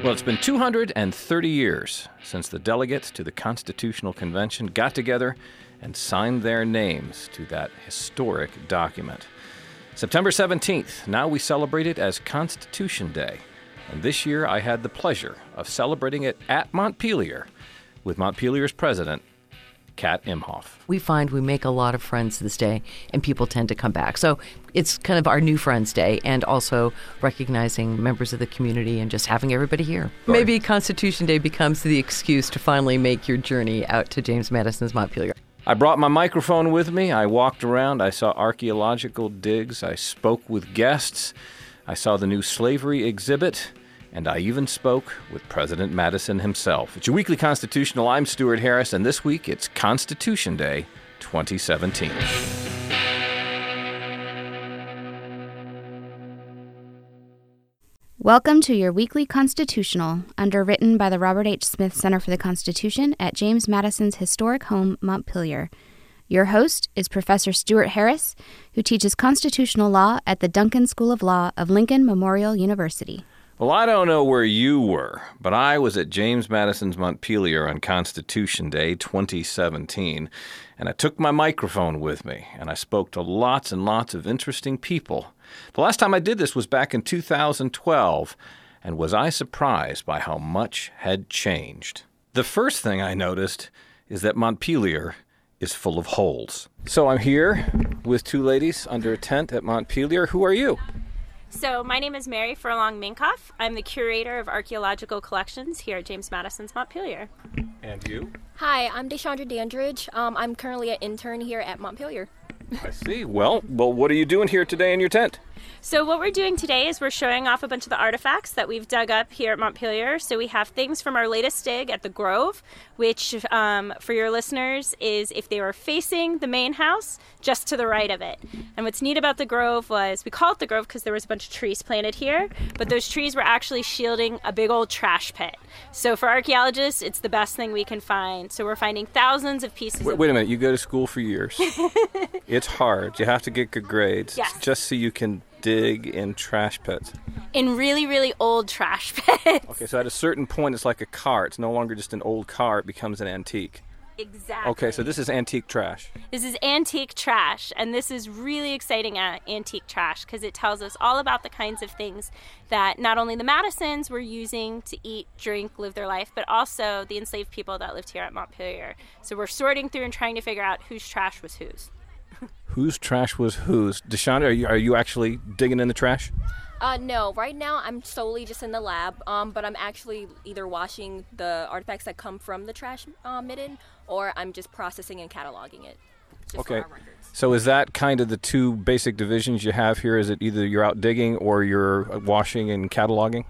Well, it's been 230 years since the delegates to the Constitutional Convention got together and signed their names to that historic document. September 17th, now we celebrate it as Constitution Day. And this year I had the pleasure of celebrating it at Montpelier with Montpelier's president, Kat Imhoff. We find we make a lot of friends this day, and people tend to come back. So it's kind of our new Friends Day, and also recognizing members of the community and just having everybody here. Right. Maybe Constitution Day becomes the excuse to finally make your journey out to James Madison's Montpelier. I brought my microphone with me. I walked around. I saw archaeological digs. I spoke with guests. I saw the new slavery exhibit. And I even spoke with President Madison himself. It's your weekly Constitutional. I'm Stuart Harris, and this week it's Constitution Day 2017. Welcome to your weekly Constitutional, underwritten by the Robert H. Smith Center for the Constitution at James Madison's historic home, Montpelier. Your host is Professor Stuart Harris, who teaches constitutional law at the Duncan School of Law of Lincoln Memorial University. Well, I don't know where you were, but I was at James Madison's Montpelier on Constitution Day 2017, and I took my microphone with me, and I spoke to lots and lots of interesting people. The last time I did this was back in 2012, and was I surprised by how much had changed? The first thing I noticed is that Montpelier is full of holes. So I'm here with two ladies under a tent at Montpelier. Who are you? So my name is Mary Furlong Minkoff. I'm the curator of archaeological collections here at James Madison's Montpelier. And you? Hi, I'm Deshandra Dandridge. I'm currently an intern here at Montpelier. I see. Well, what are you doing here today in your tent? So what we're doing today is we're showing off a bunch of the artifacts that we've dug up here at Montpelier. So we have things from our latest dig at the Grove, which for your listeners is if they were facing the main house, just to the right of it. And what's neat about the Grove was, we call it the Grove because there was a bunch of trees planted here, but those trees were actually shielding a big old trash pit. So for archaeologists, it's the best thing we can find. So we're finding thousands of pieces Wait a minute, you go to school for years. It's hard. You have to get good grades just so you can dig in trash pits. In really, really old trash pits. Okay, so at a certain point, it's like a car. It's no longer just an old car. It becomes an antique. Exactly. Okay, so this is antique trash. This is antique trash, and this is really exciting antique trash because it tells us all about the kinds of things that not only the Madisons were using to eat, drink, live their life, but also the enslaved people that lived here at Montpelier. So we're sorting through and trying to figure out whose trash was whose. Whose trash was whose? Deshandra, are you actually digging in the trash? No, right now I'm solely just in the lab, but I'm actually either washing the artifacts that come from the trash midden, or I'm just processing and cataloging it. Just for our records. So is that kind of the two basic divisions you have here? Is it either you're out digging or you're washing and cataloging?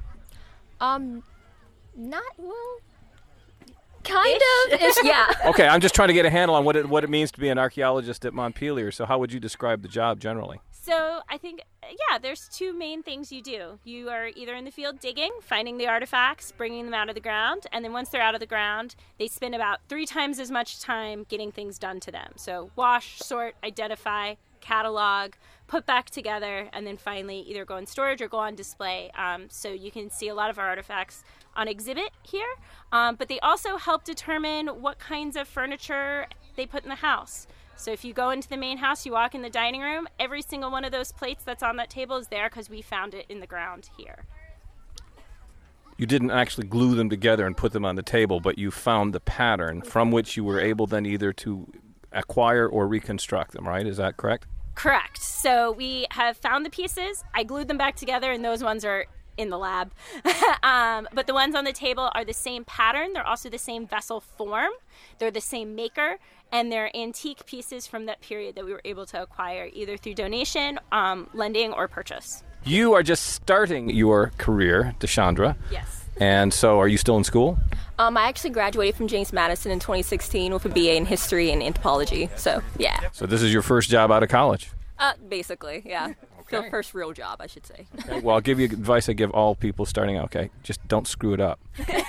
Kind of, yeah. Okay, I'm just trying to get a handle on what it means to be an archaeologist at Montpelier. So how would you describe the job generally? So I think, there's two main things you do. You are either in the field digging, finding the artifacts, bringing them out of the ground, and then once they're out of the ground, they spend about 3 times as much time getting things done to them. So wash, sort, identify, catalog, put back together, and then finally either go in storage or go on display. So you can see a lot of our artifacts on exhibit here, but they also help determine what kinds of furniture they put in the house. So if you go into the main house, you walk in the dining room, every single one of those plates that's on that table is there because we found it in the ground here. You didn't actually glue them together and put them on the table, but you found the pattern from which you were able then either to acquire or reconstruct them, right? Is that correct? Correct. So we have found the pieces. I glued them back together, and those ones are in the lab. But the ones on the table are the same pattern. They're also the same vessel form. They're the same maker, and they're antique pieces from that period that we were able to acquire either through donation, lending, or purchase. You are just starting your career, Deshandra. Yes. And so are you still in school? I actually graduated from James Madison in 2016 with a BA in history and anthropology. So, yeah. So this is your first job out of college? Basically, yeah. Okay. The first real job, I should say. Okay. Well, I'll give you advice I give all people starting out, okay? Just don't screw it up.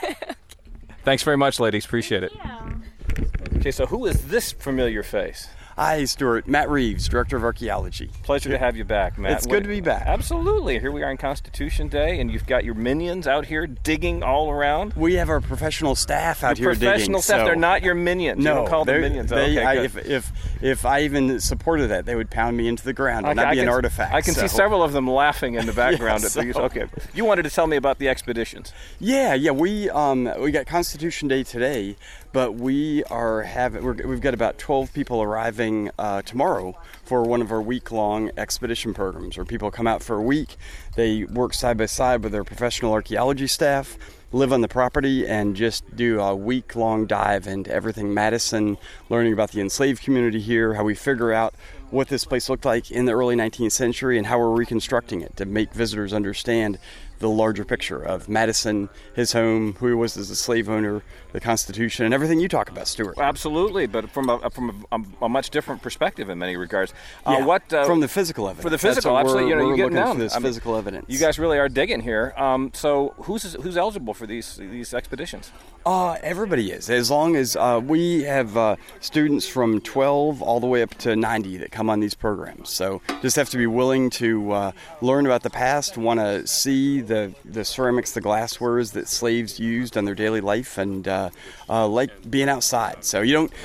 Thanks very much, ladies. Appreciate it. Yeah. Okay, so who is this familiar face? Hi, Stuart. Matt Reeves, Director of Archaeology. Pleasure to have you back, Matt. It's good to be back. Absolutely. Here we are on Constitution Day, and you've got your minions out here digging all around. We have our professional staff out here digging. Professional staff, they're not your minions. No, you don't call them minions. Okay, good. If I even supported that, they would pound me into the ground, and that'd be an artifact. I can see several of them laughing in the background. Okay. You wanted to tell me about the expeditions. Yeah. We got Constitution Day today, but we've got about 12 people arriving tomorrow for one of our week-long expedition programs where people come out for a week. They work side by side with their professional archaeology staff, live on the property, and just do a week-long dive into everything Madison, learning about the enslaved community here, how we figure out what this place looked like in the early 19th century and how we're reconstructing it to make visitors understand the larger picture of Madison, his home, who he was as a slave owner, the Constitution, and everything you talk about, Stuart. Absolutely, but from a much different perspective in many regards. From the physical evidence. For the physical, absolutely. You're getting down this physical evidence. You guys really are digging here. So who's eligible for these expeditions? Everybody is, as long as we have students from 12 all the way up to 90 that come on these programs. So just have to be willing to learn about the past, want to see the ceramics, the glasswares that slaves used on their daily life, and like being outside. So you don't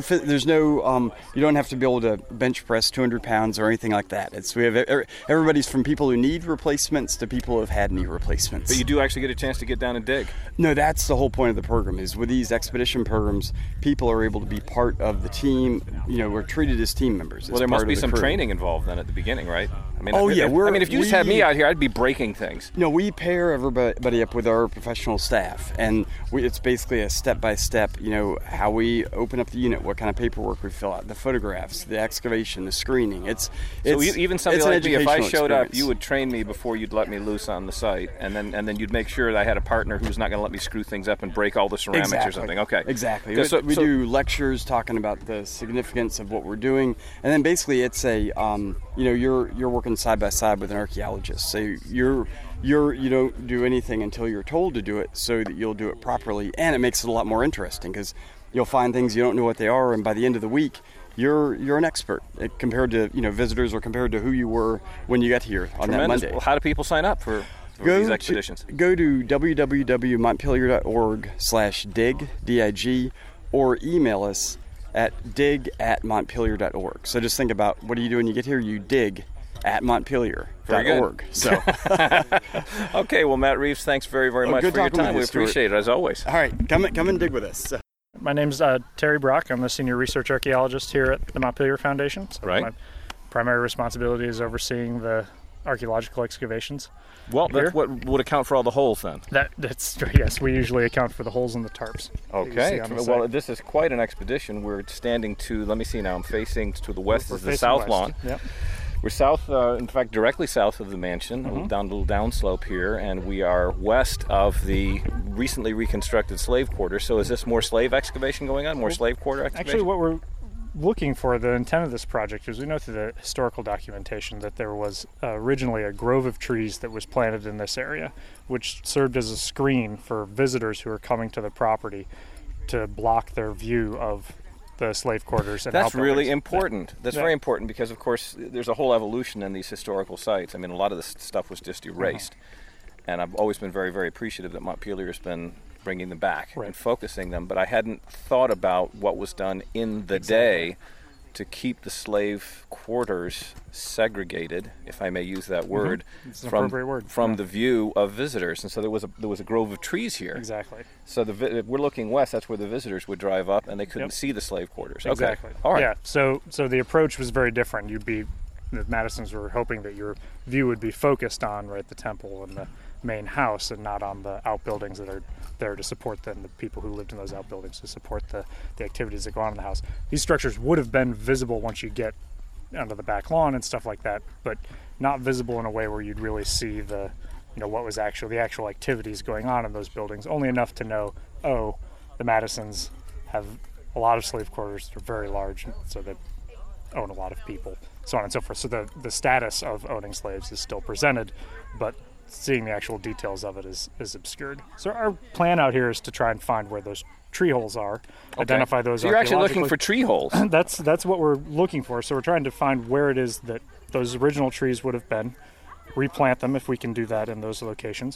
you don't have to be able to bench press 200 pounds or anything like that. We have everybody's from people who need replacements to people who have had knee replacements. But you do actually get a chance to get down and dig. No, that's the whole point of the program. Is with these expedition programs, people are able to be part of the team. We're treated as team members. Well, there must be some training involved then at the beginning, right? If you just had me out here, I'd be breaking things. No, we pair everybody up with our professional staff, and it's basically a step-by-step, how we open up the unit, what kind of paperwork we fill out, the photographs, the excavation, the screening. Even somebody like me, if I showed up, you would train me before you'd let me loose on the site, and then you'd make sure that I had a partner who's not going to let me screw things up and break all the ceramics or something. Okay. Exactly. We do lectures talking about the significance of what we're doing, and then basically it's you're working side by side with an archaeologist. So you don't do anything until you're told to do it, so that you'll do it properly, and it makes it a lot more interesting because you'll find things you don't know what they are, and by the end of the week, you're an expert compared to visitors or compared to who you were when you got here on that Monday. Well, how do people sign up for these expeditions? Go to www.montpelier.org/dig, D-I-G, or email us at dig@montpelier.org. So just think about, what do you do when you get here? You dig at montpelier.org. So. Okay, well, Matt Reeves, thanks very, very much for your time. We appreciate it, as always. All right, come and dig with us. My name's Terry Brock. I'm the Senior Research Archaeologist here at the Montpelier Foundation. So right. My primary responsibility is overseeing the archaeological excavations. Well, that's what would account for all the holes then. Yes, we usually account for the holes in the tarps. Okay. Well, this is quite an expedition. We're standing let me see now, I'm facing to the west is the south lawn. Yep. We're south, in fact, directly south of the mansion, a little downslope here, and we are west of the recently reconstructed slave quarter. So is this more slave excavation going on, slave quarter excavation? Actually, what we're looking for, the intent of this project, is we know through the historical documentation that there was originally a grove of trees that was planted in this area, which served as a screen for visitors who are coming to the property to block their view of the slave quarters. And that's really important. That's very important because, of course, there's a whole evolution in these historical sites. I mean, a lot of this stuff was just erased. And I've always been very, very appreciative that Montpelier has been bringing them back and focusing them. But I hadn't thought about what was done in the day to keep the slave quarters segregated, if I may use that word, it's an appropriate word. From the view of visitors. And so there was a grove of trees here. Exactly. So we're looking west. That's where the visitors would drive up, and they couldn't see the slave quarters. Exactly. Okay. All right. Yeah. So the approach was very different. The Madisons were hoping that your view would be focused on the temple and the main house, and not on the outbuildings that are there to support them, the people who lived in those outbuildings to support the activities that go on in the house. These structures would have been visible once you get onto the back lawn and stuff like that, but not visible in a way where you'd really see the actual activities going on in those buildings, only enough to know, the Madisons have a lot of slave quarters, they're very large, so they own a lot of people, so on and so forth. So the status of owning slaves is still presented, but seeing the actual details of it is obscured. So our plan out here is to try and find where those tree holes are, identify those. So you're actually looking for tree holes. That's what we're looking for. So we're trying to find where it is that those original trees would have been, replant them if we can do that in those locations.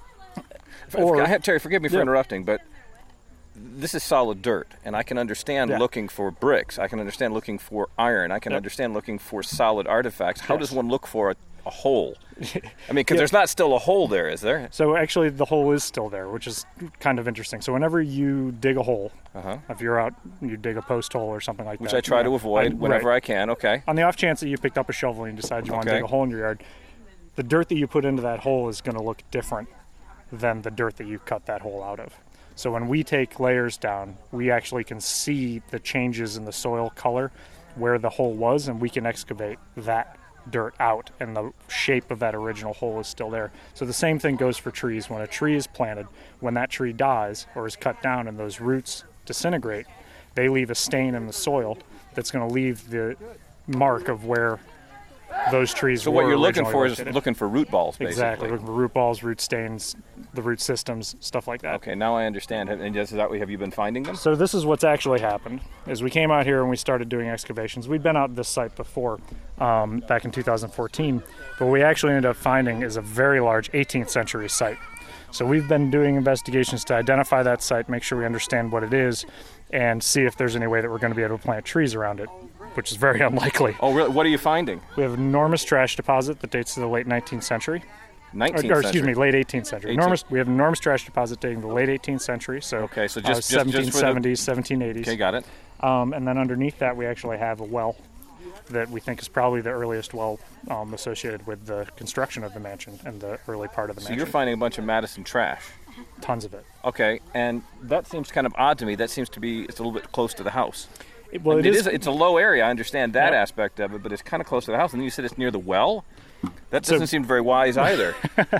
Terry, forgive me for interrupting, but this is solid dirt, and I can understand looking for bricks. I can understand looking for iron. I can understand looking for solid artifacts. How does one look for a hole? I mean, because there's not still a hole there, is there? So actually the hole is still there, which is kind of interesting. So whenever you dig a hole, if you're out, you dig a post hole or something like which that. Which I try to avoid whenever I can, okay. On the off chance that you picked up a shovel and you decide you want to dig a hole in your yard, the dirt that you put into that hole is going to look different than the dirt that you cut that hole out of. So when we take layers down, we actually can see the changes in the soil color where the hole was, and we can excavate that dirt out, and the shape of that original hole is still there. So the same thing goes for trees. When a tree is planted, when that tree dies or is cut down and those roots disintegrate, they leave a stain in the soil that's going to leave the mark of where those trees So were what you're looking for located. is looking for root balls, basically. Exactly, looking for root balls, root stains, the root systems, stuff like that. Okay, now I understand. And is that have you been finding them? So this is what's actually happened, is we came out here and we started doing excavations. We'd been out this site before, back in 2014, but what we actually ended up finding is a very large 18th century site. So we've been doing investigations to identify that site, make sure we understand what it is, and see if there's any way that we're going to be able to plant trees around it, which is very unlikely. Oh, really? What are you finding? We have an enormous trash deposit that dates to the late 19th century. 19th or century? Excuse me, late 18th century. We have an enormous trash deposit dating to the late 18th century, so, so 1770s, 1780s. Okay, got it. And then underneath that, we actually have a well that we think is probably the earliest well associated with the construction of the mansion and the early part of the mansion. So you're finding a bunch of Madison trash? Tons of it. Okay, and that seems kind of odd to me. That seems to be, it's a little bit close to the house. Well, it's a low area. I understand that aspect of it, but it's kind of close to the house. And then you said it's near the well? That doesn't seem very wise either.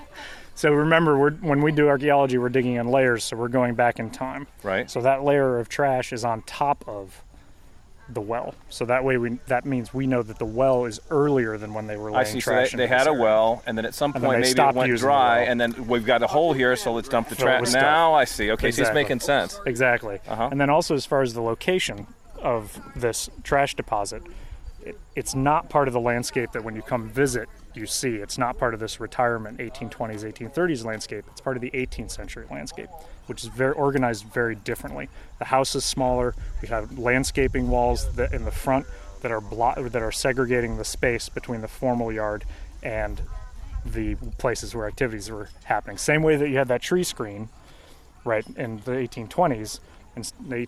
So remember, when we do archaeology, we're digging in layers, so we're going back in time. Right. So that layer of trash is on top of the well. So that way, that means we know that the well is earlier than when they were laying trash. So they had a well, and then at some point maybe it went dry, and then we've got a hole here, so let's dump the trash. Now I see. Okay, so it's making sense. Exactly. And then also, as far as the location of this trash deposit, it's not part of the landscape that when you come visit you see. It's not part of this retirement 1820s, 1830s landscape. It's part of the 18th century landscape, which is very organized very differently. The house is smaller. We have landscaping walls in the front that are segregating the space between the formal yard and the places where activities were happening. Same way that you had that tree screen, right, in the 1820s. In the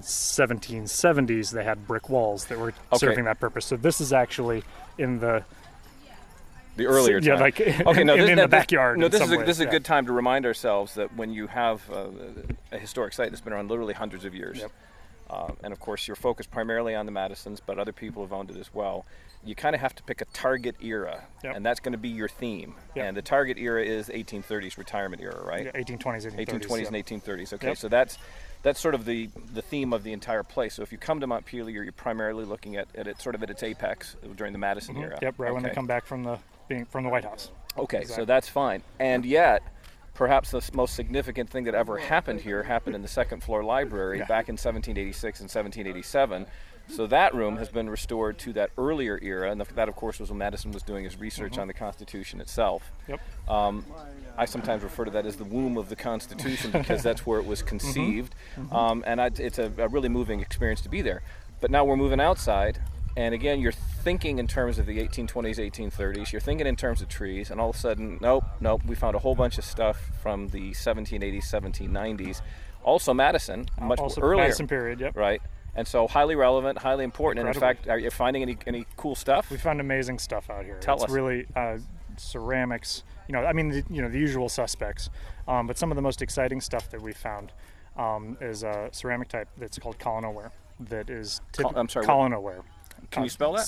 1770s, they had brick walls that were serving that purpose. So this is actually in the earlier time. Yeah, like in the backyard. No, this is a good time to remind ourselves that when you have a historic site that's been around literally hundreds of years, and of course you're focused primarily on the Madisons, but other people have owned it as well, you kind of have to pick a target era, and that's going to be your theme. And the target era is 1830s retirement era, right? Yeah, 1820s, 1820s and 1830s. Okay, so that's sort of the theme of the entire place. So if you come to Montpelier, you're primarily looking at it sort of at its apex during the Madison era. Yep, right when they come back from the White House. Okay, exactly. So that's fine. And yet, perhaps the most significant thing that ever happened here happened in the second floor library back in 1786 and 1787. So that room has been restored to that earlier era, and that, of course, was when Madison was doing his research on the Constitution itself. Yep. I sometimes refer to that as the womb of the Constitution because that's where it was conceived, and it's a really moving experience to be there. But now we're moving outside, and again, you're thinking in terms of the 1820s, 1830s. You're thinking in terms of trees, and all of a sudden, nope, we found a whole bunch of stuff from the 1780s, 1790s. Also Madison, much earlier. Madison period, yep. Right. And so highly relevant, highly important. And in fact, are you finding any cool stuff? We found amazing stuff out here. Tell us. It's really ceramics, the usual suspects. But some of the most exciting stuff that we found is a ceramic type that's called colonoware. That is colonoware. Can you spell that?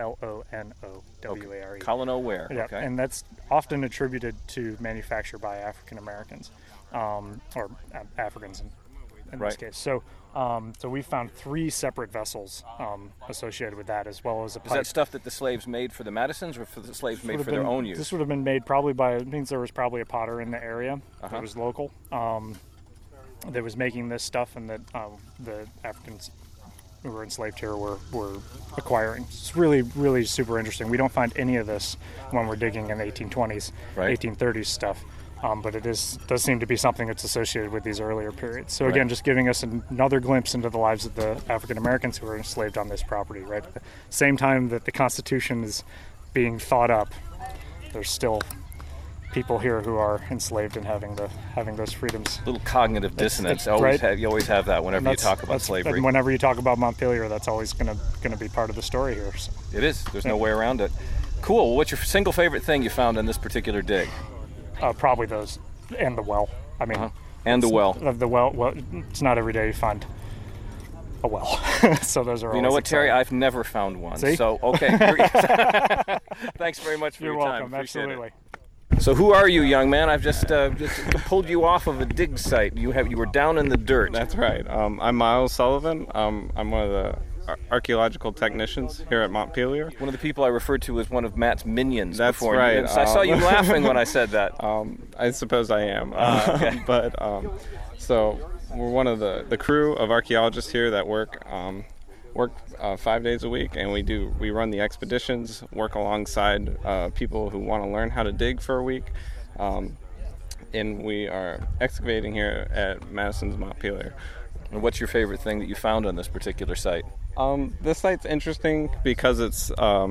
Colonoware. Colonoware. Yeah, okay. And that's often attributed to manufacture by African Americans, or Africans in this case. So we found 3 separate vessels associated with that, as well as a pipe. Is that stuff that the slaves made for the Madisons, or for the slaves made for their own use? This would have been made probably it means there was probably a potter in the area that was local. that was making this stuff, and that the Africans who were enslaved here were acquiring. It's really, really super interesting. We don't find any of this when we're digging in the 1820s, Right. 1830s stuff, but it does seem to be something that's associated with these earlier periods. So again, just giving us another glimpse into the lives of the African Americans who were enslaved on this property, right? At the same time that the Constitution is being thought up, there's still people here who are enslaved and having those freedoms. Little cognitive dissonance. right. You always have that whenever you talk about slavery. And whenever you talk about Montpelier, that's always going to be part of the story here. So. It is. There's no way around it. Cool. Well, what's your single favorite thing you found in this particular dig? Probably those, and the well. I mean, And the well. The well, it's not every day you find a well. So those are. You know always what, Terry? exciting. I've never found one. See? So okay. Thanks very much for You're your welcome. time. Appreciate Absolutely. it. So who are you, young man? I've just pulled you off of a dig site. You were down in the dirt. That's right. I'm Miles Sullivan. I'm one of the archaeological technicians here at Montpelier. One of the people I referred to as one of Matt's minions. That's before. right. I saw you laughing when I said that. I suppose I am. Okay. But so we're one of the crew of archaeologists here that work 5 days a week, and we run the expeditions, work alongside people who want to learn how to dig for a week, and we are excavating here at Madison's Montpelier. And what's your favorite thing that you found on this particular site? This site's interesting because it's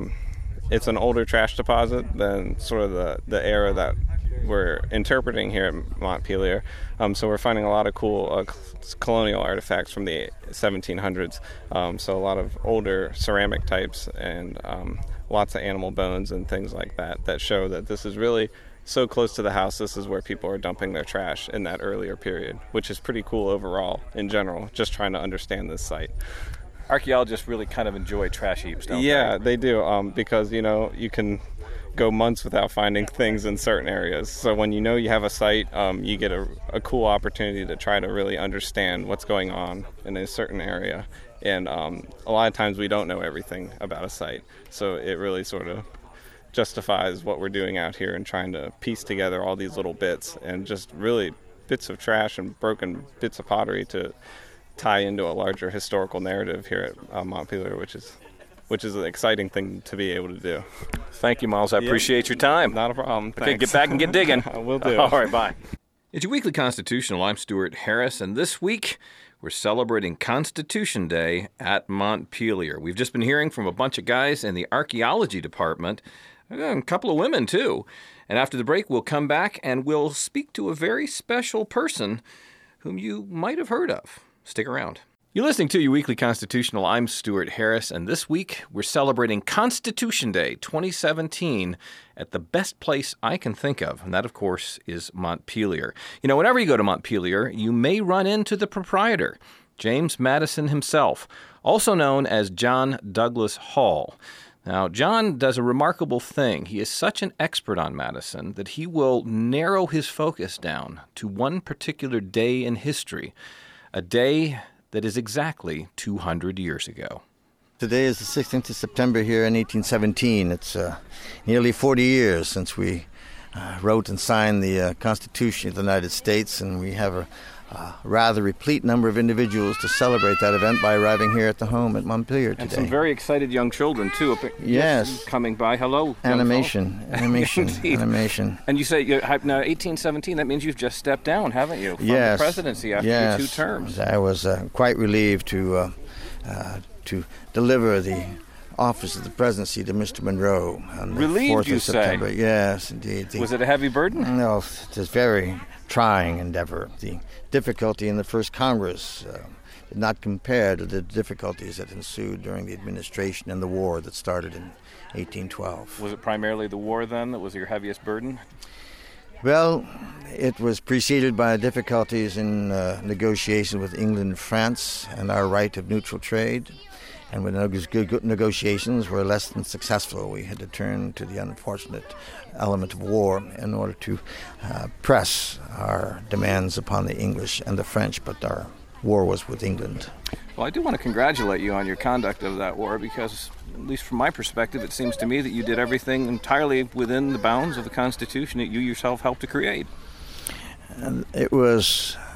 an older trash deposit than sort of the era that we're interpreting here at Montpelier. So we're finding a lot of cool colonial artifacts from the 1700s. So a lot of older ceramic types and lots of animal bones and things like that show that this is really so close to the house. This is where people are dumping their trash in that earlier period, which is pretty cool overall in general, just trying to understand this site. Archaeologists really kind of enjoy trash heaps, don't they? Yeah, they do, because, you can go months without finding things in certain areas. So when you have a site, you get a cool opportunity to try to really understand what's going on in a certain area. And a lot of times we don't know everything about a site. So it really sort of justifies what we're doing out here and trying to piece together all these little bits and just really bits of trash and broken bits of pottery to tie into a larger historical narrative here at Montpelier, which is an exciting thing to be able to do. Thank you, Miles. I appreciate your time. Not a problem. Okay, Thanks. get back and get digging. Will do. All right, bye. It's your weekly Constitutional. I'm Stuart Harris, and this week we're celebrating Constitution Day at Montpelier. We've just been hearing from a bunch of guys in the archaeology department, a couple of women too. And after the break, we'll come back and we'll speak to a very special person whom you might have heard of. Stick around. You're listening to your weekly Constitutional. I'm Stuart Harris, and this week we're celebrating Constitution Day 2017 at the best place I can think of, and that, of course, is Montpelier. Whenever you go to Montpelier, you may run into the proprietor, James Madison himself, also known as John Douglas Hall. Now, John does a remarkable thing. He is such an expert on Madison that he will narrow his focus down to one particular day in history, a day that is exactly 200 years ago. Today is the 16th of September here in 1817. It's nearly 40 years since we wrote and signed the Constitution of the United States, and we have a rather replete number of individuals to celebrate that event by arriving here at the home at Montpelier today. And some very excited young children, too. Yes. Coming by. Hello. Animation. Animation. And you say, now 1817, that means you've just stepped down, haven't you? From Yes. the presidency after your 2 terms. I was quite relieved to deliver the office of the presidency to Mr. Monroe on the Relieved, 4th you of say? September. Yes, indeed. Was it a heavy burden? No, it is a very trying endeavor. The difficulty in the first Congress did not compare to the difficulties that ensued during the administration and the war that started in 1812. Was it primarily the war, then, that was your heaviest burden? Well, it was preceded by difficulties in negotiation with England and France and our right of neutral trade. And when those negotiations were less than successful, we had to turn to the unfortunate element of war in order to press our demands upon the English and the French, but our war was with England. Well, I do want to congratulate you on your conduct of that war because, at least from my perspective, it seems to me that you did everything entirely within the bounds of the Constitution that you yourself helped to create. And it was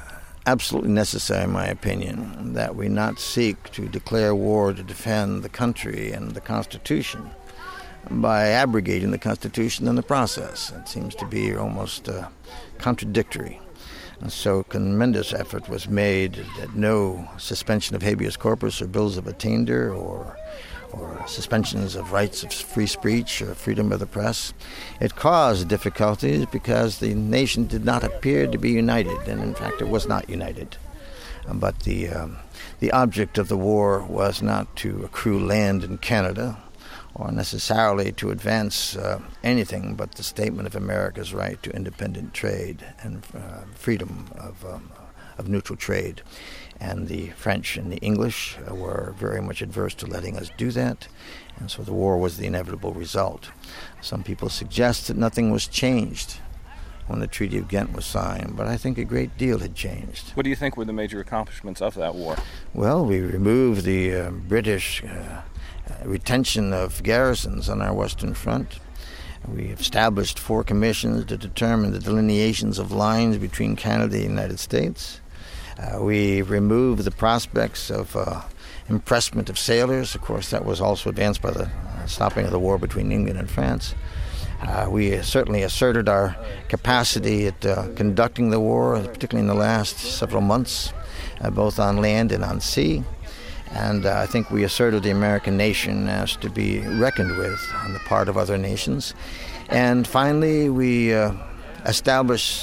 absolutely necessary, in my opinion, that we not seek to declare war to defend the country and the Constitution by abrogating the Constitution in the process. It seems to be almost contradictory. And so tremendous effort was made that no suspension of habeas corpus or bills of attainder or suspensions of rights of free speech or freedom of the press. It caused difficulties because the nation did not appear to be united, and in fact it was not united. But the object of the war was not to accrue land in Canada or necessarily to advance anything but the statement of America's right to independent trade and freedom of neutral trade. And the French and the English were very much adverse to letting us do that, and so the war was the inevitable result. Some people suggest that nothing was changed when the Treaty of Ghent was signed, but I think a great deal had changed. What do you think were the major accomplishments of that war? Well, we removed the British retention of garrisons on our Western Front. We established 4 commissions to determine the delineations of lines between Canada and the United States. We removed the prospects of impressment of sailors. Of course, that was also advanced by the stopping of the war between England and France. We certainly asserted our capacity at conducting the war, particularly in the last several months, both on land and on sea. And I think we asserted the American nation as to be reckoned with on the part of other nations. And finally, we established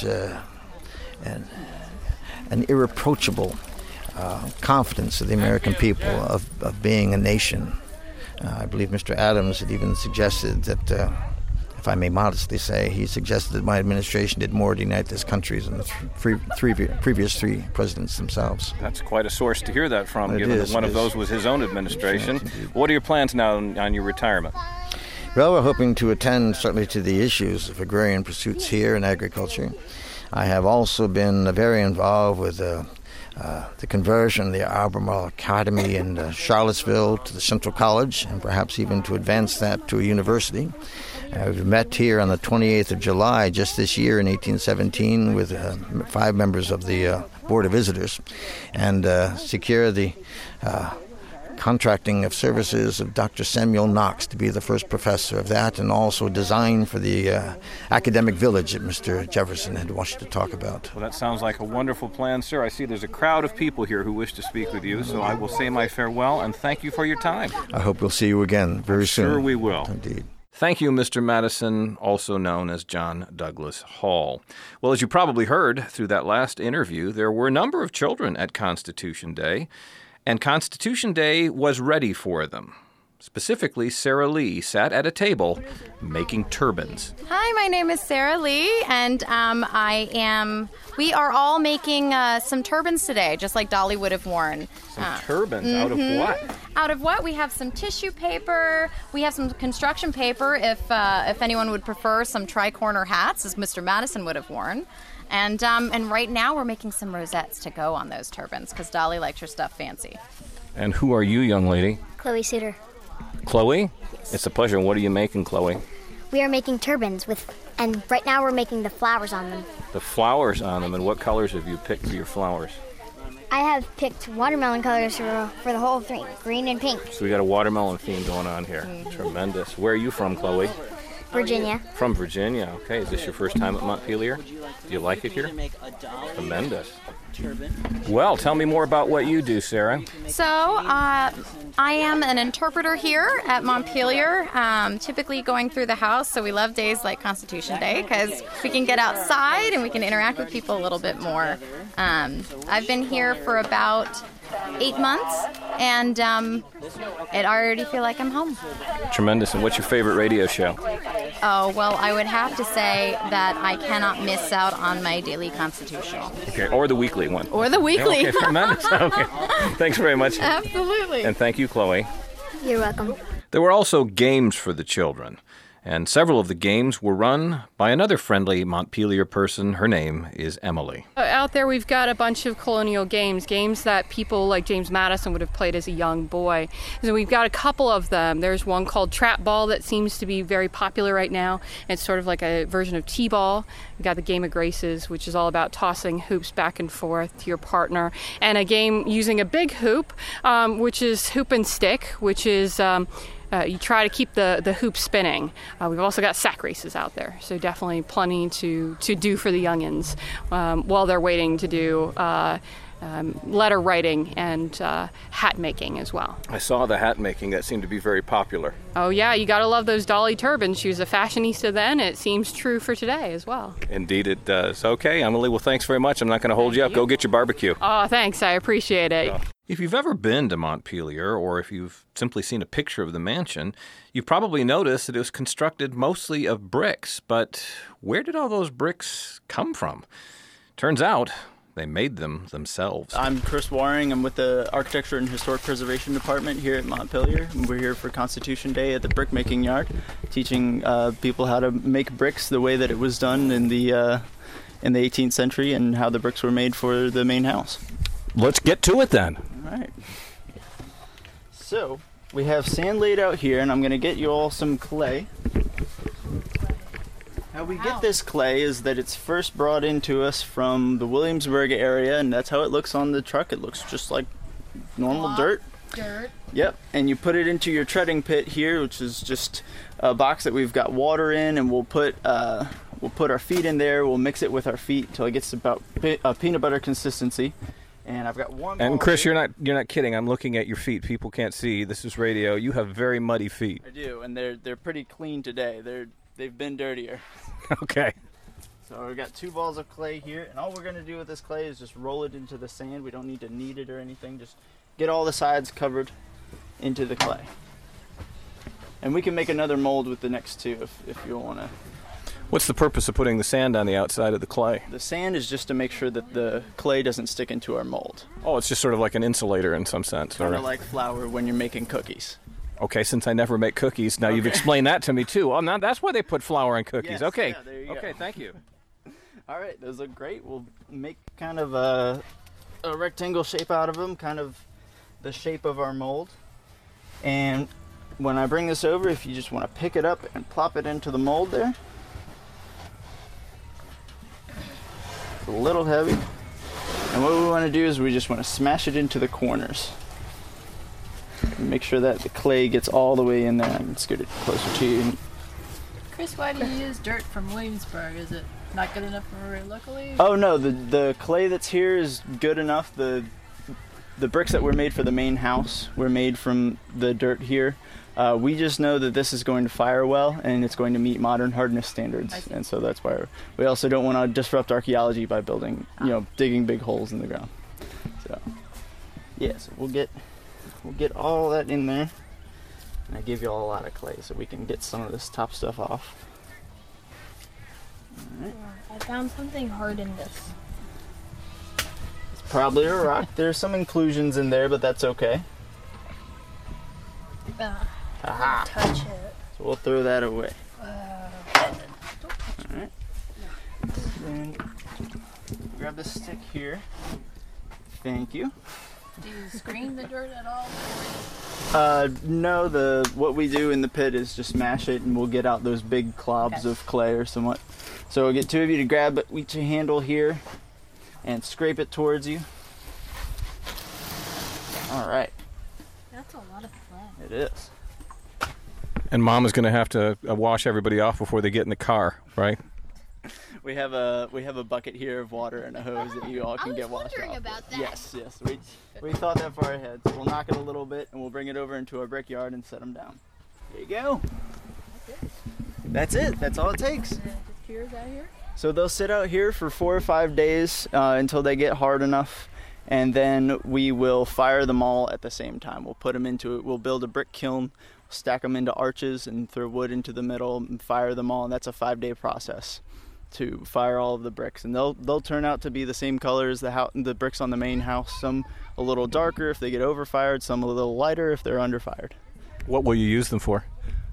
an irreproachable confidence of the American people of being a nation. I believe Mr. Adams had even suggested that, if I may modestly say, he suggested that my administration did more to unite this country than the previous 3 presidents themselves. That's quite a source to hear that from, given that one of those was his own administration. What are your plans now on your retirement? Well, we're hoping to attend certainly to the issues of agrarian pursuits here in agriculture. I have also been very involved with the conversion of the Albemarle Academy in Charlottesville to the Central College, and perhaps even to advance that to a university. We've met here on the 28th of July just this year in 1817 with 5 members of the Board of Visitors, and secure the contracting of services of Dr. Samuel Knox to be the first professor of that, and also design for the academic village that Mr. Jefferson had wanted to talk about. Well, that sounds like a wonderful plan, sir. I see there's a crowd of people here who wish to speak with you, so I will say my farewell and thank you for your time. I hope we'll see you again very soon. Sure we will. Indeed. Thank you, Mr. Madison, also known as John Douglas Hall. Well, as you probably heard through that last interview, there were a number of children at Constitution Day, and Constitution Day was ready for them. Specifically, Sarah Lee sat at a table making turbans. Hi, my name is Sarah Lee, and we are all making some turbans today, just like Dolly would have worn. Some turbans? Out of what? Out of what? We have some tissue paper, we have some construction paper, if anyone would prefer some tri-corner hats, as Mr. Madison would have worn. And right now we're making some rosettes to go on those turbans, because Dolly likes her stuff fancy. And who are you, young lady? Chloe Suter. Chloe? Yes. It's a pleasure. What are you making, Chloe? We are making turbans and right now we're making the flowers on them. The flowers on them, and what colors have you picked for your flowers? I have picked watermelon colors for the whole thing, green and pink. So we got a watermelon theme going on here. Mm-hmm. Tremendous. Where are you from, Chloe? Virginia. From Virginia. Okay. Is this your first time at Montpelier? Do you like it here? Tremendous. Well, tell me more about what you do, Sarah. So, I am an interpreter here at Montpelier, typically going through the house, so we love days like Constitution Day because we can get outside and we can interact with people a little bit more. I've been here for about 8 months, and I already feel like I'm home. Tremendous. And what's your favorite radio show? Oh, well, I would have to say that I cannot miss out on my daily constitutional. Okay, or the weekly one. Or the weekly. Okay, tremendous. Okay. Thanks very much. Absolutely. And thank you, Chloe. You're welcome. There were also games for the children. And several of the games were run by another friendly Montpelier person. Her name is Emily. Out there we've got a bunch of colonial games that people like James Madison would have played as a young boy. So we've got a couple of them. There's one called Trap Ball that seems to be very popular right now. It's sort of like a version of T-ball. We've got the Game of Graces, which is all about tossing hoops back and forth to your partner. And a game using a big hoop, which is Hoop and Stick, which is... you try to keep the hoop spinning. We've also got sack races out there, so definitely plenty to do for the youngins while they're waiting to do letter writing and hat making as well. I saw the hat making. That seemed to be very popular. Oh yeah, you gotta love those Dolly turbans. She was a fashionista then. It seems true for today as well. Indeed it does. Okay, Emily, well, thanks very much. I'm not going to hold you up. Go get your barbecue. Oh, thanks. I appreciate it. If you've ever been to Montpelier, or if you've simply seen a picture of the mansion, you've probably noticed that it was constructed mostly of bricks. But where did all those bricks come from? Turns out they made them themselves. I'm Chris Waring. I'm with the Architecture and Historic Preservation Department here at Montpelier. We're here for Constitution Day at the brickmaking yard, teaching people how to make bricks the way that it was done in the 18th century and how the bricks were made for the main house. Let's get to it then. All right. So we have sand laid out here, and I'm going to get you all some clay. How we get this clay is that it's first brought into us from the Williamsburg area, and that's how it looks on the truck. It looks just like normal dirt. Yep, and you put it into your treading pit here, which is just a box that we've got water in, and we'll put our feet in there. We'll mix it with our feet until it gets about peanut butter consistency. And I've got one. And Chris, here. you're not kidding. I'm looking at your feet. People can't see. This is radio. You have very muddy feet. I do, and they're pretty clean today. They've been dirtier. Okay. So we've got 2 balls of clay here, and all we're going to do with this clay is just roll it into the sand. We don't need to knead it or anything. Just get all the sides covered into the clay. And we can make another mold with the next 2 if you want to. What's the purpose of putting the sand on the outside of the clay? The sand is just to make sure that the clay doesn't stick into our mold. Oh, it's just sort of like an insulator in some sense. Kind of like flour when you're making cookies. Okay, since I never make cookies, now you've explained that to me too. Oh, now that's why they put flour in cookies. Yes, okay. Yeah, there you go. Okay, thank you. All right, those look great. We'll make kind of a rectangle shape out of them, kind of the shape of our mold. And when I bring this over, if you just want to pick it up and plop it into the mold there. It's a little heavy. And what we want to do is we just want to smash it into the corners. Make sure that the clay gets all the way in there. I can scoot it closer to you. Chris, why do you use dirt from Williamsburg? Is it not good enough for locally? Oh no, the clay that's here is good enough. The bricks that were made for the main house were made from the dirt here. We just know that this is going to fire well and it's going to meet modern hardness standards, and so that's why we also don't want to disrupt archaeology by building, digging big holes in the ground. So, so we'll get all that in there, and I give you all a lot of clay so we can get some of this top stuff off. All right. I found something hard in this. It's probably a rock. There's some inclusions in there, but that's okay. Aha. Touch it. So we'll throw that away. Alright. Then grab this stick here. Thank you. Do you screen the dirt at all? No, what we do in the pit is just mash it and we'll get out those big clobs of clay or somewhat. So we'll get 2 of you to grab each handle here and scrape it towards you. Alright. That's a lot of clay. It is. And Mom is going to have to wash everybody off before they get in the car, right? We have a bucket here of water and a hose that you all can get washed off. About that. Yes. We thought that far ahead. So we'll knock it a little bit and we'll bring it over into our brickyard and set them down. There you go. That's it. That's all it takes. So they'll sit out here for 4 or 5 days until they get hard enough, and then we will fire them all at the same time. We'll put them into it. We'll build a brick kiln, stack them into arches, and throw wood into the middle and fire them all. And that's a 5-day process to fire all of the bricks, and they'll turn out to be the same color as the bricks on the main house. Some a little darker if they get overfired, some a little lighter if they're underfired. What will you use them for?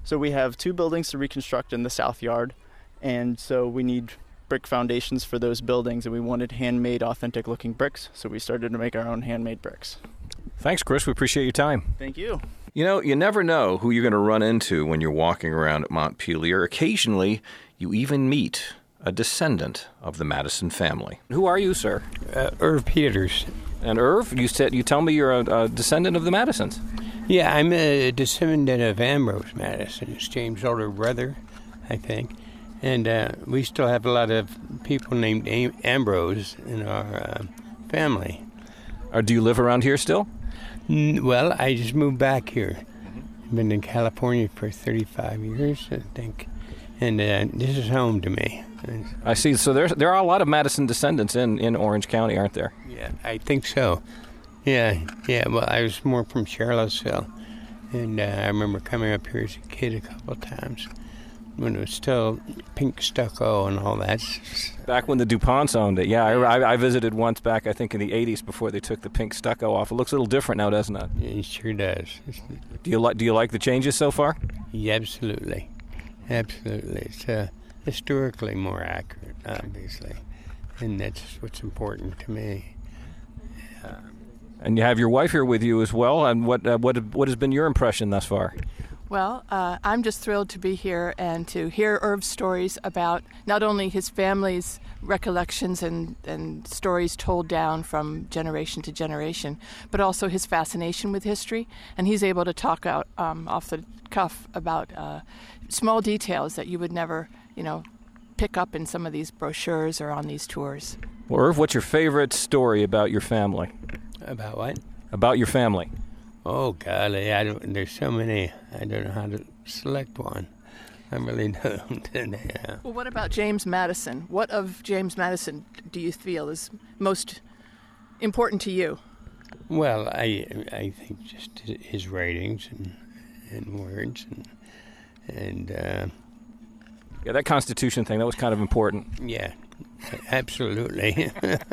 So we have 2 buildings to reconstruct in the south yard, and so we need brick foundations for those buildings, and we wanted handmade, authentic-looking bricks, so we started to make our own handmade bricks. Thanks, Chris. We appreciate your time. Thank you. You know, you never know who you're going to run into when you're walking around at Montpelier. Occasionally, you even meet a descendant of the Madison family. Who are you, sir? Irv Peters. And Irv, you tell me you're a descendant of the Madisons. Yeah, I'm a descendant of Ambrose Madison. It's James' older brother, I think. And we still have a lot of people named Ambrose in our family. Do you live around here still? Well, I just moved back here. I've been in California for 35 years, I think. And this is home to me. I see. So there are a lot of Madison descendants in Orange County, aren't there? Yeah, I think so. Yeah. Well, I was more from Charlottesville. And I remember coming up here as a kid a couple of times when it was still pink stucco and all that. Back when the DuPonts owned it. Yeah, I visited once back, I think, in the 80s before they took the pink stucco off. It looks a little different now, doesn't it? It sure does. Do you like the changes so far? Yeah, absolutely. It's historically more accurate, obviously. And that's what's important to me. And you have your wife here with you as well. And what has been your impression thus far? Well, I'm just thrilled to be here and to hear Irv's stories about not only his family's recollections and stories told down from generation to generation, but also his fascination with history. And he's able to talk out off the cuff about small details that you would never, pick up in some of these brochures or on these tours. Well, Irv, what's your favorite story about your family? About what? About your family. Oh, golly, there's so many, I don't know how to select one. I really don't. Yeah. Well, what about James Madison? What of James Madison do you feel is most important to you? Well, I think just his writings and words and yeah, that Constitution thing, that was kind of important. Yeah. Absolutely.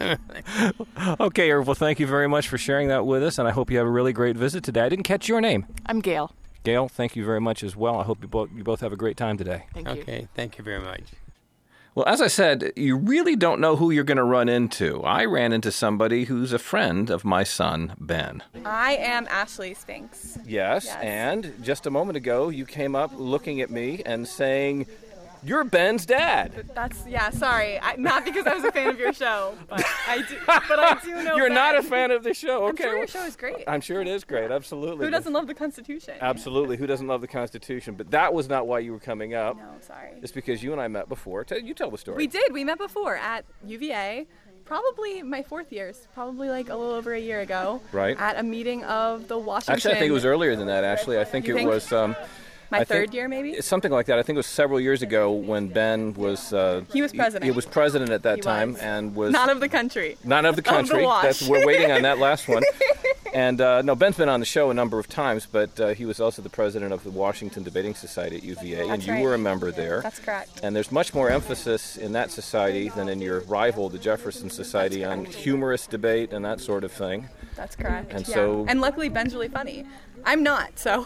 Okay, Irv, well, thank you very much for sharing that with us, and I hope you have a really great visit today. I didn't catch your name. I'm Gail. Gail, thank you very much as well. I hope you both have a great time today. Thank you. Okay, thank you very much. Well, as I said, you really don't know who you're going to run into. I ran into somebody who's a friend of my son, Ben. I am Ashley Spinks. Yes, and just a moment ago, you came up looking at me and saying, "You're Ben's dad." Sorry. Not because I was a fan of your show, but I do know You're Ben. not a fan of the show. Okay. I'm sure your show is great. I'm sure it is great, absolutely. Who doesn't love the Constitution? Absolutely. Who doesn't love the Constitution? But that was not why you were coming up. No, sorry. It's because you and I met before. You tell the story. We did. We met before at UVA. Probably my 4th year, probably like a little over a year ago. Right. At a meeting of the Washington. Actually, I think it was earlier than that, Ashley. I think it was... my 3rd year, maybe? Something like that. I think it was several years ago when Ben was... he was president. He was president at that He time was. and was... Not of the country. Not of the country. Of the Wash. We're waiting on that last one. And no, Ben's been on the show a number of times, but he was also the president of the Washington Debating Society at UVA, and you were a member there. That's correct. And there's much more emphasis in that society than in your rival, the Jefferson Society, on humorous debate and that sort of thing. That's correct. And and luckily Ben's really funny. I'm not, so.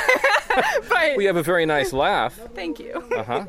But we have a very nice laugh. Thank you. Uh-huh.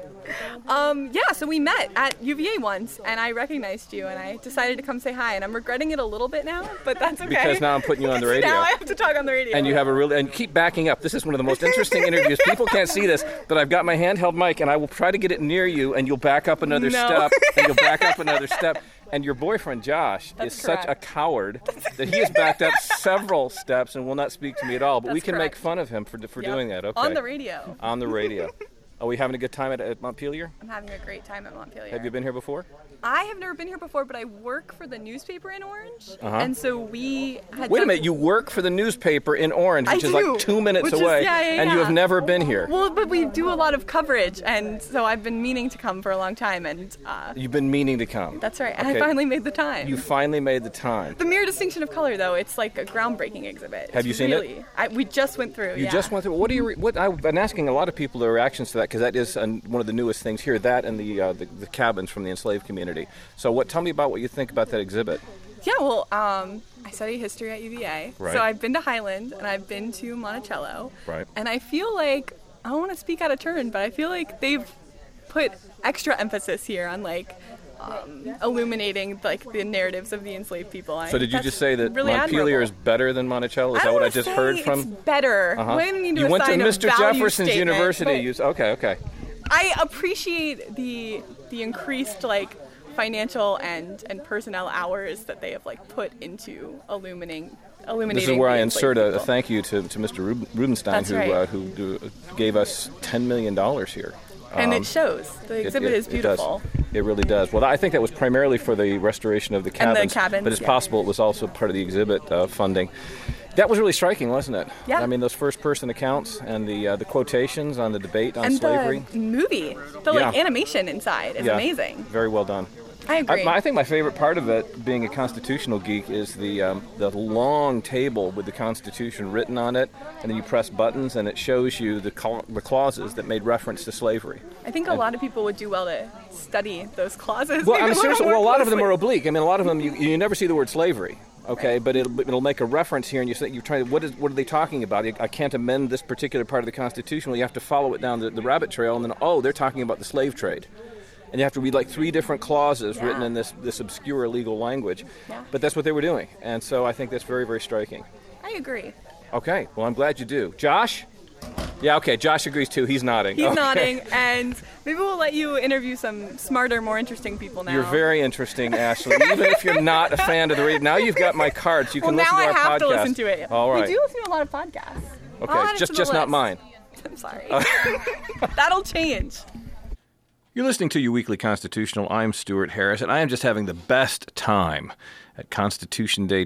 So we met at UVA once, and I recognized you, and I decided to come say hi, and I'm regretting it a little bit now, but that's okay. Because now I'm putting you on the radio. Now I have to talk on the radio. And you have and keep backing up. This is one of the most interesting interviews. People can't see this, but I've got my handheld mic, and I will try to get it near you, and you'll back up another step, and you'll back up another step. And your boyfriend, Josh, is such a coward that he has backed up several steps and will not speak to me at all. But we can make fun of him for doing that. Okay. On the radio. On the radio. Are we having a good time at Montpelier? I'm having a great time at Montpelier. Have you been here before? I have never been here before, but I work for the newspaper in Orange. And so we had... Wait a minute, you work for the newspaper in Orange, which is like 2 minutes away, and you have never been here. Well, but we do a lot of coverage, and so I've been meaning to come for a long time, and... You've been meaning to come. That's right, and I finally made the time. You finally made the time. The Mere Distinction of Color, though, it's like a groundbreaking exhibit. Have you seen it? We just went through, You just went through. What do you... I've been asking a lot of people their reactions to that, because that is one of the newest things here, that and the cabins from the enslaved community. So tell me about what you think about that exhibit. Yeah, well, I study history at UVA. Right. So I've been to Highland and I've been to Monticello. Right. And I feel like I don't want to speak out of turn, but I feel like they've put extra emphasis here on illuminating the narratives of the enslaved people. So did you just say that really Montpelier is better than Monticello? Is that what I just heard from? It's better. We need to you went to assign Mr. a value Jefferson's statement, University. Okay. I appreciate the increased financial and personnel hours that they have put into illuminating. This is where I insert a thank you to Mr. Rubenstein, who gave us $10 million here. And it shows. The exhibit is beautiful. It really does. Well, I think that was primarily for the restoration of the cabins. And the cabins, but it's possible it was also part of the exhibit funding. That was really striking, wasn't it? Yeah. I mean, those first-person accounts and the quotations on the debate on slavery. And the movie, the animation inside is amazing. Very well done. I agree. I think my favorite part of it, being a constitutional geek, is the long table with the Constitution written on it, and then you press buttons and it shows you the clauses that made reference to slavery. I think a lot of people would do well to study those clauses. Well, seriously, a lot of them are oblique. I mean, a lot of them you never see the word slavery. Okay, but it'll make a reference here, and you're trying. What are they talking about? I can't amend this particular part of the Constitution. Well, you have to follow it down the rabbit trail, and then they're talking about the slave trade. And you have to read 3 different clauses written in this obscure legal language. Yeah. But that's what they were doing. And so I think that's very, very striking. I agree. Okay. Well, I'm glad you do. Josh? Yeah, okay. Josh agrees too. He's nodding. He's nodding. And maybe we'll let you interview some smarter, more interesting people now. You're very interesting, Ashley. Even if you're not a fan of the radio. Now you've got my card, so you can listen to our podcast. Now I have to listen to it. All right. We do listen to a lot of podcasts. Okay. Just not mine. I'm sorry. That'll change. You're listening to Your Weekly Constitutional. I'm Stuart Harris, and I am just having the best time at Constitution Day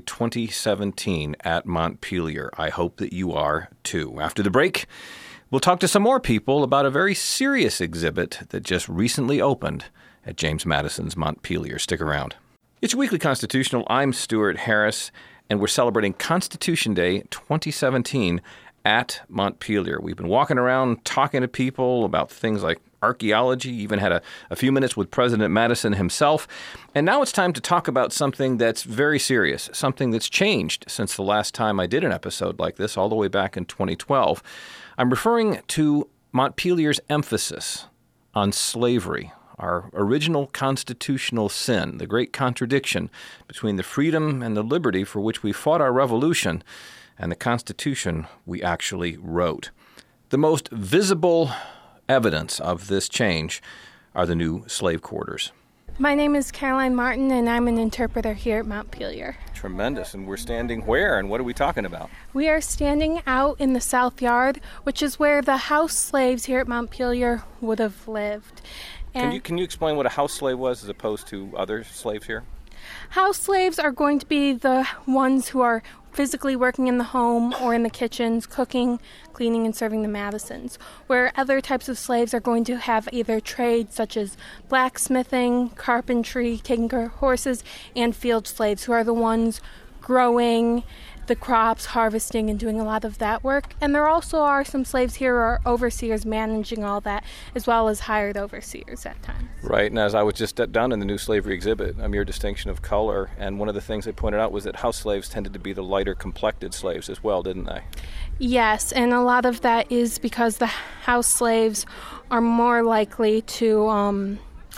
2017 at Montpelier. I hope that you are, too. After the break, we'll talk to some more people about a very serious exhibit that just recently opened at James Madison's Montpelier. Stick around. It's Your Weekly Constitutional. I'm Stuart Harris, and we're celebrating Constitution Day 2017 at Montpelier. We've been walking around talking to people about things like archaeology, even had a few minutes with President Madison himself. And now it's time to talk about something that's very serious, something that's changed since the last time I did an episode like this, all the way back in 2012. I'm referring to Montpelier's emphasis on slavery, our original constitutional sin, the great contradiction between the freedom and the liberty for which we fought our revolution and the Constitution we actually wrote. The most visible evidence of this change are the new slave quarters. My name is Caroline Martin, and I'm an interpreter here at Montpelier. Tremendous. And we're standing where, and what are we talking about? We are standing out in the South Yard, which is where the house slaves here at Montpelier would have lived. And can you explain what a house slave was as opposed to other slaves here? House slaves are going to be the ones who are physically working in the home or in the kitchens, cooking, cleaning, and serving the Madisons, where other types of slaves are going to have either trades such as blacksmithing, carpentry, taking care of horses, and field slaves, who are the ones growing the crops, harvesting, and doing a lot of that work. And there also are some slaves here who are overseers managing all that, as well as hired overseers at times. Right, and as I was just down in the new slavery exhibit, a mere distinction of color, and one of the things they pointed out was that house slaves tended to be the lighter complected slaves as well, didn't they? Yes, and a lot of that is because the house slaves are more likely to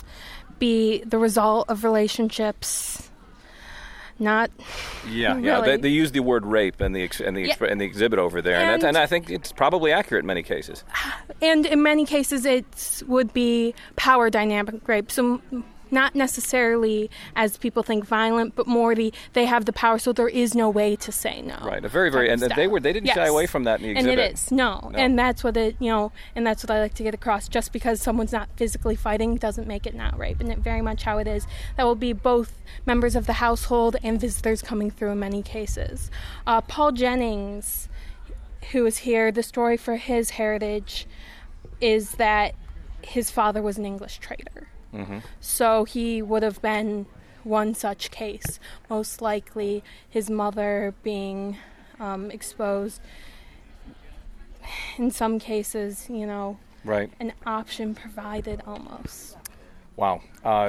be the result of relationships. Not really. Yeah. They use the word rape in the exhibit over there, and I think it's probably accurate in many cases. And in many cases, it would be power dynamic rape. So not necessarily, as people think, violent, but more they have the power, so there is no way to say no. Right, and they didn't shy away from that in the exhibit. And it is and that's what and that's what I like to get across. Just because someone's not physically fighting doesn't make it not rape, and it very much how it is. That will be both members of the household and visitors coming through in many cases. Paul Jennings, who is here, the story for his heritage is that his father was an English trader. Mm-hmm. So he would have been one such case, most likely his mother being exposed. In some cases, right. An option provided almost. Wow.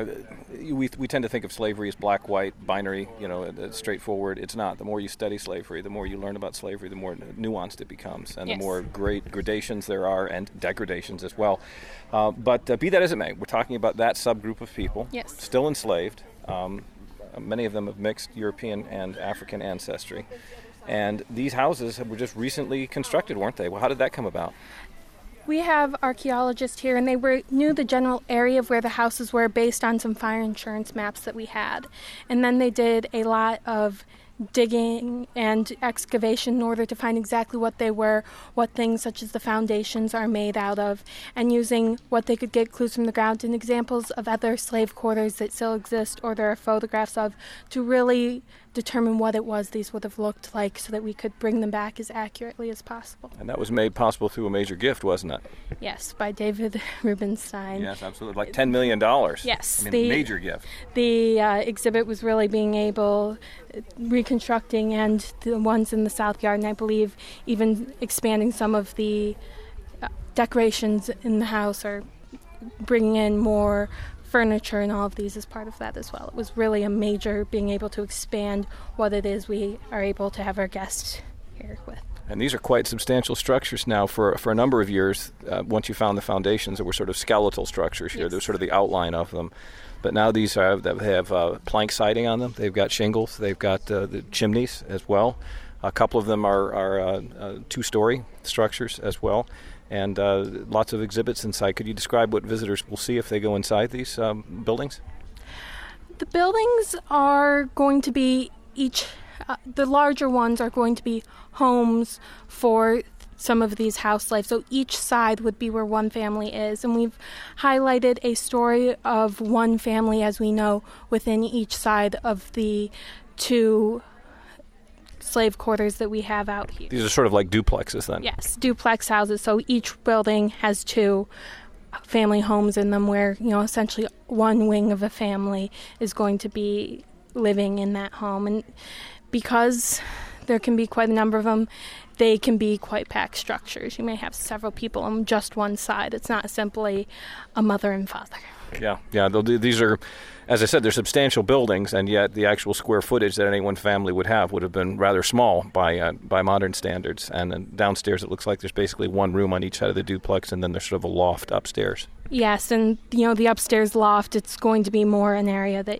We tend to think of slavery as black, white, binary, straightforward. It's not. The more you study slavery, the more you learn about slavery, the more nuanced it becomes, and the more great gradations there are, and degradations as well. But be that as it may, we're talking about that subgroup of people, still enslaved. Many of them of mixed European and African ancestry. And these houses were just recently constructed, weren't they? Well, how did that come about? We have archaeologists here, and they knew the general area of where the houses were based on some fire insurance maps that we had. And then they did a lot of digging and excavation in order to find exactly what they were, what things such as the foundations are made out of, and using what they could get clues from the ground and examples of other slave quarters that still exist or there are photographs of, to really determine what it was these would have looked like so that we could bring them back as accurately as possible. And that was made possible through a major gift, wasn't it? Yes, by David Rubenstein. Yes, absolutely. Like $10 million. Yes. I mean, major gift. The exhibit was really being able, reconstructing and the ones in the South Yard, and I believe even expanding some of the decorations in the house or bringing in more furniture and all of these as part of that as well. It was really a major being able to expand what it is we are able to have our guests here with. And these are quite substantial structures now. For a number of years, once you found the foundations, there were sort of skeletal structures here. There's sort of the outline of them. But now these have plank siding on them. They've got shingles. They've got the chimneys as well. A couple of them are two-story structures as well. And lots of exhibits inside. Could you describe what visitors will see if they go inside these buildings? The buildings are going to be the larger ones are going to be homes for some of these house slaves. So each side would be where one family is. And we've highlighted a story of one family, as we know, within each side of the two slave quarters that we have out here. These are sort of like duplexes then? Yes, duplex houses. So each building has two family homes in them where, essentially one wing of a family is going to be living in that home. And because there can be quite a number of them, they can be quite packed structures. You may have several people on just one side. It's not simply a mother and father. Yeah. These are, as I said, they're substantial buildings, and yet the actual square footage that any one family would have would have been rather small by modern standards. And then downstairs, it looks like there's basically one room on each side of the duplex, and then there's sort of a loft upstairs. Yes, and the upstairs loft, it's going to be more an area that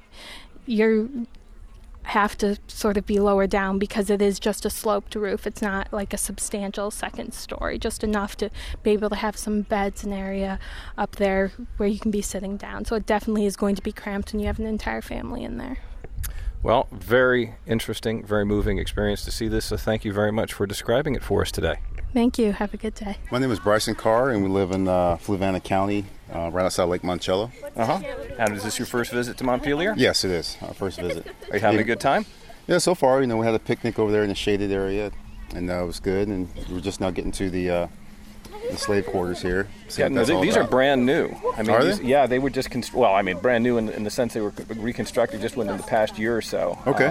you have to sort of be lower down because it is just a sloped roof. It's not like a substantial second story, just enough to be able to have some beds and area up there where you can be sitting down. So it definitely is going to be cramped when you have an entire family in there. Well, very interesting, very moving experience to see this. So thank you very much for describing it for us today. Thank you. Have a good day. My name is Bryson Carr, and we live in Fluvanna County, right outside Lake Monticello. And is this your first visit to Montpelier? Yes, it is. Our first visit. Are you having a good time? Yeah, so far. We had a picnic over there in the shaded area, and it was good. And we're just now getting to the slave quarters here. These are brand new. I mean, are they? Yeah, they were just brand new in the sense they were reconstructed just within the past year or so. Okay.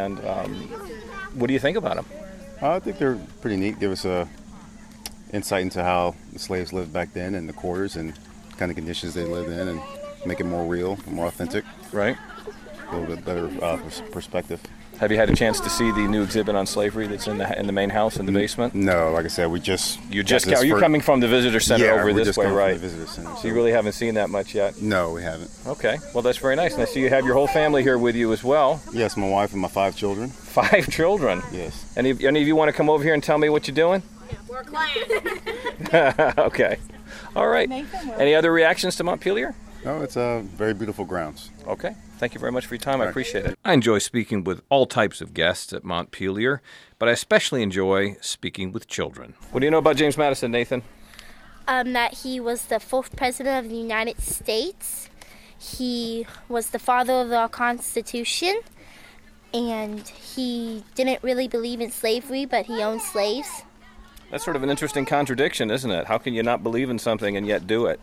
What do you think about them? I think they're pretty neat. Give us a insight into how the slaves lived back then and the quarters and the kind of conditions they lived in, and make it more real, more authentic. Right. A little bit better perspective. Have you had a chance to see the new exhibit on slavery that's in the main house in the basement? No, like I said, You're coming from the visitor center over this way, right? From the visitor center, so you really haven't seen that much yet? No, we haven't. Okay, well that's very nice. And I see you have your whole family here with you as well. Yes, my wife and my 5 children. 5 children? Yes. Any of you want to come over here and tell me what you're doing? We're playing. Okay. All right. Any other reactions to Montpelier? No, it's very beautiful grounds. Okay. Thank you very much for your time. I appreciate it. I enjoy speaking with all types of guests at Montpelier, but I especially enjoy speaking with children. What do you know about James Madison, Nathan? That he was the 4th president of the United States. He was the father of our Constitution, and he didn't really believe in slavery, but he owned slaves. That's sort of an interesting contradiction, isn't it? How can you not believe in something and yet do it?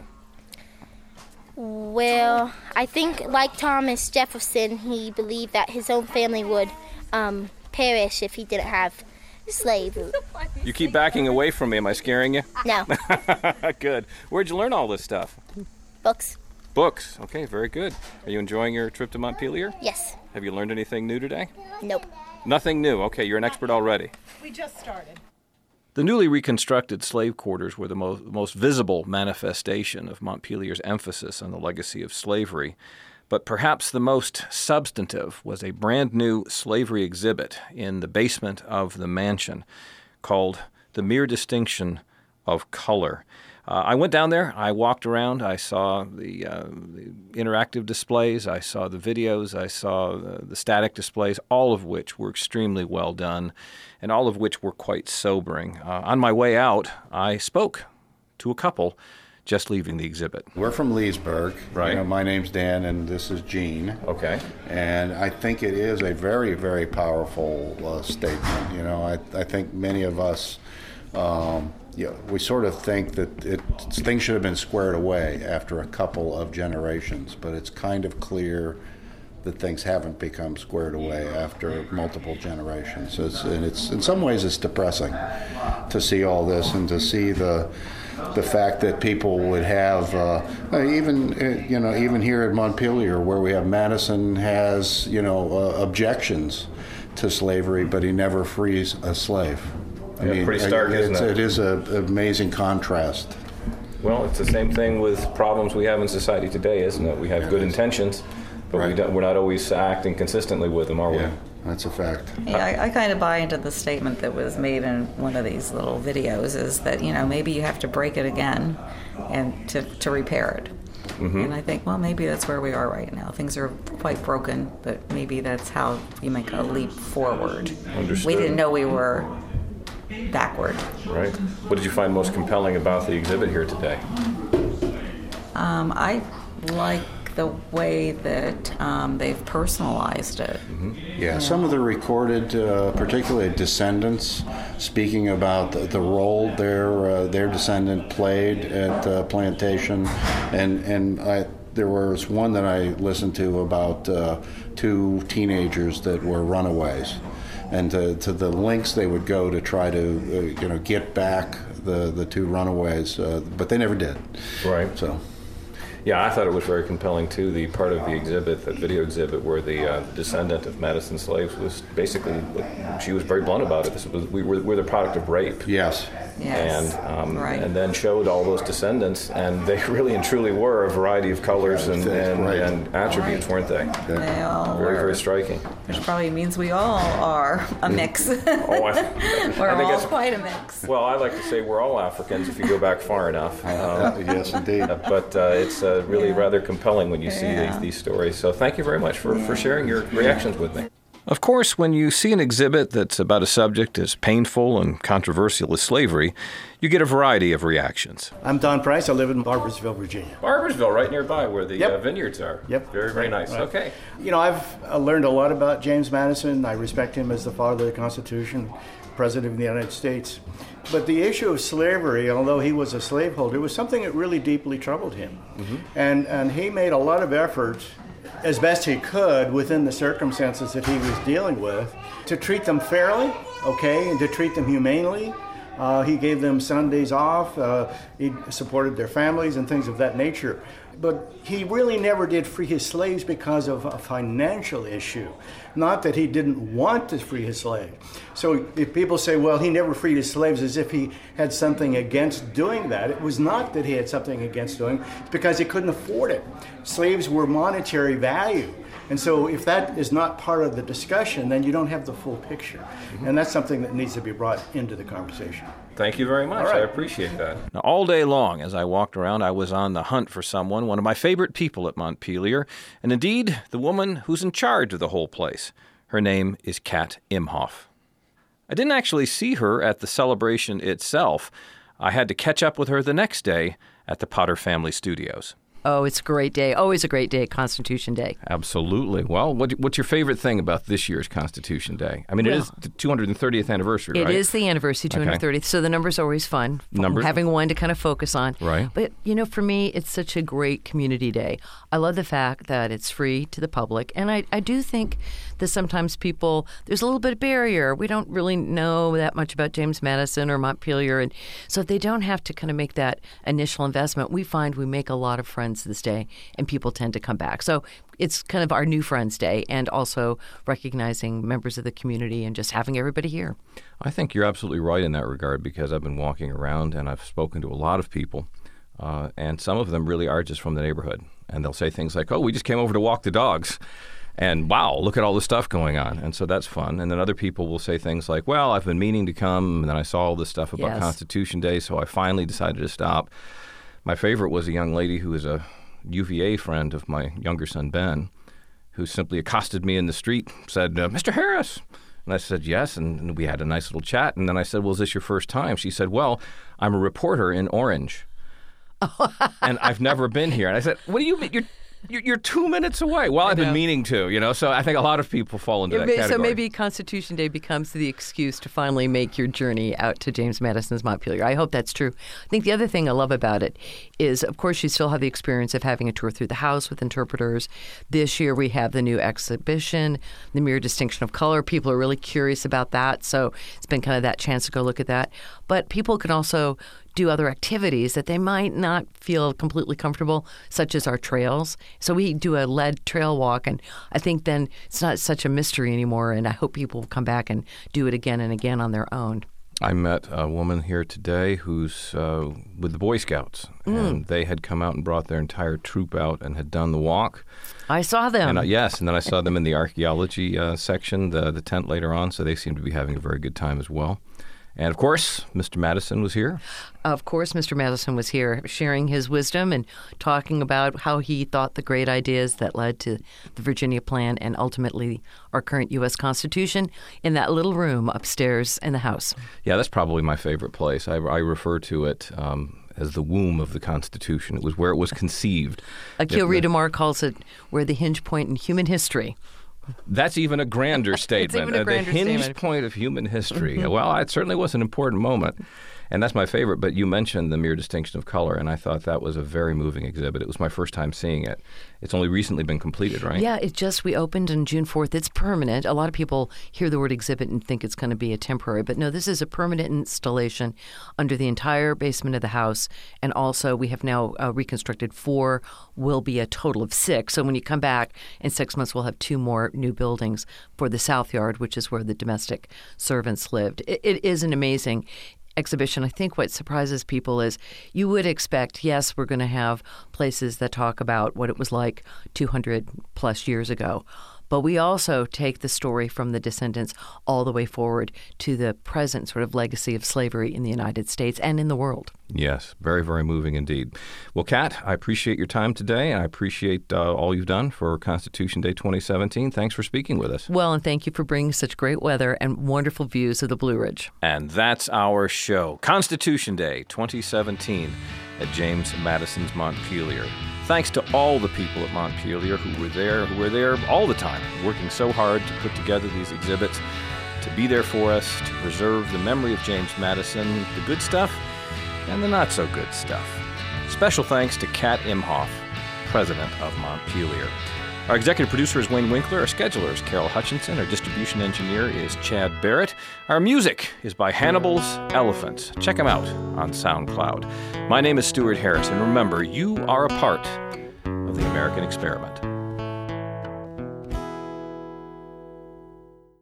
Well, I think, like Thomas Jefferson, he believed that his own family would perish if he didn't have slavery. You keep backing away from me. Am I scaring you? No. Good. Where'd you learn all this stuff? Books. Books. Okay, very good. Are you enjoying your trip to Montpelier? Yes. Have you learned anything new today? Nope. Nothing new. Okay, you're an expert already. We just started. The newly reconstructed slave quarters were the most visible manifestation of Montpelier's emphasis on the legacy of slavery. But perhaps the most substantive was a brand new slavery exhibit in the basement of the mansion called The Mere Distinction of Color. I went down there, I walked around, I saw the interactive displays, I saw the videos, I saw the static displays, all of which were extremely well done, and all of which were quite sobering. On my way out, I spoke to a couple just leaving the exhibit. We're from Leesburg. Right. You know, my name's Dan, and this is Gene. Okay. And I think it is a very, very powerful statement. You know, I think many of us, we sort of think that things should have been squared away after a couple of generations, but it's kind of clear that things haven't become squared away after multiple generations. And it's in some ways it's depressing to see all this and to see the fact that people would have even here at Montpelier, where we have Madison has objections to slavery, but he never frees a slave. I mean, pretty stark, isn't it? It is an amazing contrast. Well, it's the same thing with problems we have in society today, isn't it? We have good intentions, but we're not always acting consistently with them, are we? Yeah, that's a fact. Yeah, I kind of buy into the statement that was made in one of these little videos, is that, maybe you have to break it again and to repair it. Mm-hmm. And I think, well, maybe that's where we are right now. Things are quite broken, but maybe that's how you make a leap forward. Understood. We didn't know we were backward. Right. What did you find most compelling about the exhibit here today? I like the way that they've personalized it. Mm-hmm. Yeah, some of the recorded, particularly descendants, speaking about the role their descendant played at the plantation, and there was one that I listened to about two teenagers that were runaways, and to the lengths they would go to try to get back the two runaways, but they never did. Right. So. Yeah, I thought it was very compelling, too, the part of the exhibit, that video exhibit, where the descendant of Madison's slaves was basically, she was very blunt about it. We're the product of rape. Yes. And then showed all those descendants, and they really and truly were a variety of colors and attributes, weren't they? They all very, were. very striking. Which probably means we all are a mix. We're all quite a mix. Well, I like to say we're all Africans if you go back far enough. Yes, indeed. But it's really rather compelling when you see these stories. So thank you very much for sharing your reactions with me. Of course, when you see an exhibit that's about a subject as painful and controversial as slavery, you get a variety of reactions. I'm Don Price. I live in Barboursville, Virginia. Barboursville, right nearby where the vineyards are. Yep. Very, very nice. Right. Okay. I've learned a lot about James Madison. I respect him as the father of the Constitution, President of the United States. But the issue of slavery, although he was a slaveholder, was something that really deeply troubled him. Mm-hmm. And he made a lot of effort, as best he could within the circumstances that he was dealing with, to treat them fairly, and to treat them humanely. He gave them Sundays off. He supported their families and things of that nature. But he really never did free his slaves because of a financial issue, not that he didn't want to free his slaves. So if people say, well, he never freed his slaves as if he had something against doing that, it was not that he had something against doing it, it's because he couldn't afford it. Slaves were monetary value. And so if that is not part of the discussion, then you don't have the full picture. Mm-hmm. And that's something that needs to be brought into the conversation. Thank you very much. Right. I appreciate that. Now, all day long, as I walked around, I was on the hunt for someone, one of my favorite people at Montpelier, and indeed, the woman who's in charge of the whole place. Her name is Kat Imhoff. I didn't actually see her at the celebration itself. I had to catch up with her the next day at the Potter Family Studios. Oh, it's a great day. Always a great day, Constitution Day. Absolutely. Well, what's your favorite thing about this year's Constitution Day? I mean, it is the 230th anniversary, right? It is the anniversary, 230th. Okay. So the number's always fun. Having one to kind of focus on. Right. But, for me, it's such a great community day. I love the fact that it's free to the public. And I do think that sometimes there's a little bit of barrier. We don't really know that much about James Madison or Montpelier. And so they don't have to kind of make that initial investment. We find we make a lot of friends Independence this day, and people tend to come back. So it's kind of our New Friends Day, and also recognizing members of the community and just having everybody here. I think you're absolutely right in that regard, because I've been walking around and I've spoken to a lot of people, and some of them really are just from the neighborhood. And they'll say things like, oh, we just came over to walk the dogs. And wow, look at all this stuff going on. And so that's fun. And then other people will say things like, well, I've been meaning to come, and then I saw all this stuff about Constitution Day, so I finally decided to stop. My favorite was a young lady who is a UVA friend of my younger son, Ben, who simply accosted me in the street, said, Mr. Harris. And I said, yes, and we had a nice little chat. And then I said, well, is this your first time? She said, well, I'm a reporter in Orange. And I've never been here. And I said, what do you mean? You're 2 minutes away. Well, I've been meaning to, so I think a lot of people fall into that category. So maybe Constitution Day becomes the excuse to finally make your journey out to James Madison's Montpelier. I hope that's true. I think the other thing I love about it is, of course, you still have the experience of having a tour through the house with interpreters. This year we have the new exhibition, The Mere Distinction of Color. People are really curious about that, so it's been kind of that chance to go look at that. But people can also do other activities that they might not feel completely comfortable, such as our trails. So we do a lead trail walk, and I think then it's not such a mystery anymore, and I hope people will come back and do it again and again on their own. I met a woman here today who's with the Boy Scouts, and they had come out and brought their entire troop out and had done the walk. I saw them. And, yes, and then I saw them in the archaeology section, the tent later on, so they seem to be having a very good time as well. And, of course, Mr. Madison was here. Of course, Mr. Madison was here, sharing his wisdom and talking about how he thought the great ideas that led to the Virginia Plan and ultimately our current U.S. Constitution in that little room upstairs in the House. Yeah, that's probably my favorite place. I refer to it as the womb of the Constitution. It was where it was conceived. Akil Reedemar calls it where the hinge point in human history. That's even a grander statement. The hinge point of human history. Mm-hmm. Well, it certainly was an important moment. And that's my favorite. But you mentioned The Mere Distinction of Color, and I thought that was a very moving exhibit. It was my first time seeing it. It's only recently been completed, right? Yeah, we opened on June 4th. It's permanent. A lot of people hear the word exhibit and think it's going to be a temporary. But no, this is a permanent installation under the entire basement of the house. And also, we have now reconstructed 4, will be a total of 6. So when you come back in 6 months, we'll have 2 more new buildings for the South Yard, which is where the domestic servants lived. It is an amazing exhibition. I think what surprises people is you would expect, yes, we're going to have places that talk about what it was like 200 plus years ago. But we also take the story from the descendants all the way forward to the present sort of legacy of slavery in the United States and in the world. Yes, very, very moving indeed. Well, Kat, I appreciate your time today, and I appreciate all you've done for Constitution Day 2017. Thanks for speaking with us. Well, and thank you for bringing such great weather and wonderful views of the Blue Ridge. And that's our show, Constitution Day 2017 at James Madison's Montpelier. Thanks to all the people at Montpelier who were there all the time, working so hard to put together these exhibits, to be there for us, to preserve the memory of James Madison, the good stuff and the not-so-good stuff. Special thanks to Kat Imhoff, president of Montpelier. Our executive producer is Wayne Winkler. Our scheduler is Carol Hutchinson. Our distribution engineer is Chad Barrett. Our music is by Hannibal's Elephants. Check them out on SoundCloud. My name is Stuart Harris, and remember, you are a part of the American experiment.